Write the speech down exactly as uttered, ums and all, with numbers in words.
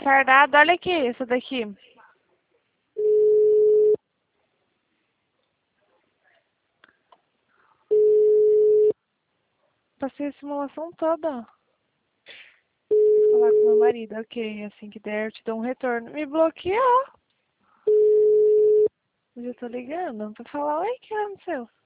Retardado, olha aqui, essa daqui. Passei a simulação toda. Vou falar com meu marido, ok, assim que der eu te dou um retorno. Me bloqueou. Eu já tô ligando pra falar, oi, o que aconteceu?